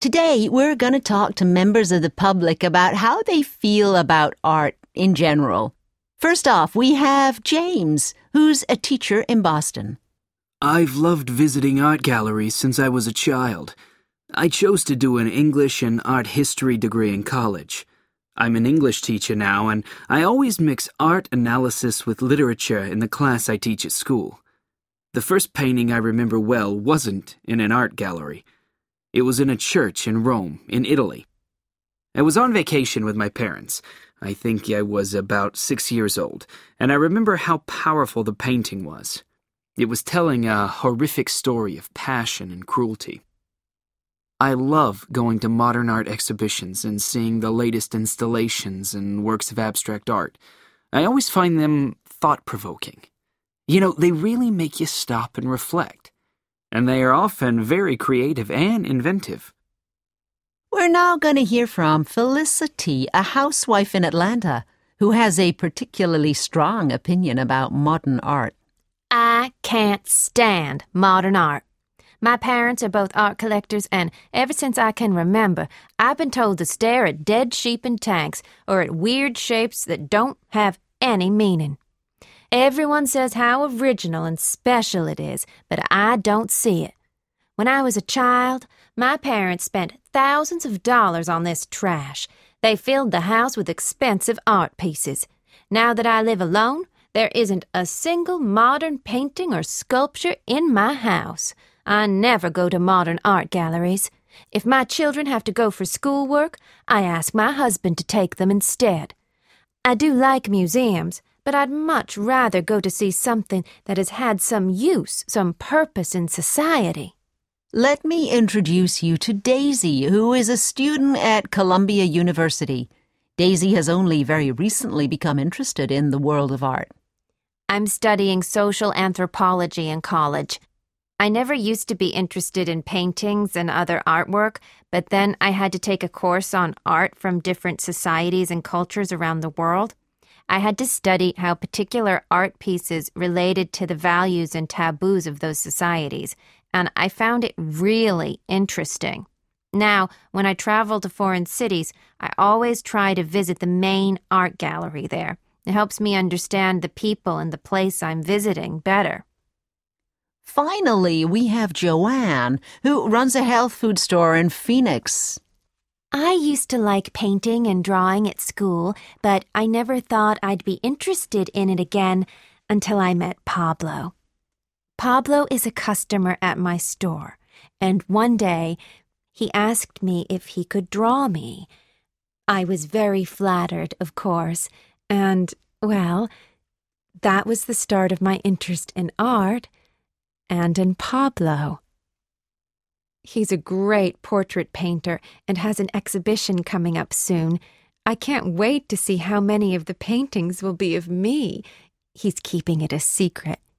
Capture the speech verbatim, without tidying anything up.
Today, we're going to talk to members of the public about how they feel about art in general. First off, we have James, who's a teacher in Boston. I've loved visiting art galleries since I was a child. I chose to do an English and art history degree in college. I'm an English teacher now, and I always mix art analysis with literature in the class I teach at school. The first painting I remember well wasn't in an art gallery. It was in a church in Rome, in Italy. I was on vacation with my parents. I think I was about six years old, and I remember how powerful the painting was. It was telling a horrific story of passion and cruelty. I love going to modern art exhibitions and seeing the latest installations and works of abstract art. I always find them thought-provoking. You know, they really make you stop and reflect. And they are often very creative and inventive. We're now going to hear from Felicity, a housewife in Atlanta, who has a particularly strong opinion about modern art. I can't stand modern art. My parents are both art collectors, and ever since I can remember, I've been told to stare at dead sheep in tanks or at weird shapes that don't have any meaning. Everyone says how original and special it is, but I don't see it. When I was a child, my parents spent thousands of dollars on this trash. They filled the house with expensive art pieces. Now that I live alone, there isn't a single modern painting or sculpture in my house. I never go to modern art galleries. If my children have to go for schoolwork, I ask my husband to take them instead. I do like museums, but I'd much rather go to see something that has had some use, some purpose in society. Let me introduce you to Daisy, who is a student at Columbia University. Daisy has only very recently become interested in the world of art. I'm studying social anthropology in college. I never used to be interested in paintings and other artwork, but then I had to take a course on art from different societies and cultures around the world. I had to study how particular art pieces related to the values and taboos of those societies, and I found it really interesting. Now, when I travel to foreign cities, I always try to visit the main art gallery there. It helps me understand the people and the place I'm visiting better. Finally, we have Joanne, who runs a health food store in Phoenix. I used to like painting and drawing at school, but I never thought I'd be interested in it again until I met Pablo. Pablo is a customer at my store, and one day he asked me if he could draw me. I was very flattered, of course, and, well, that was the start of my interest in art and in Pablo. He's a great portrait painter and has an exhibition coming up soon. I can't wait to see how many of the paintings will be of me. He's keeping it a secret.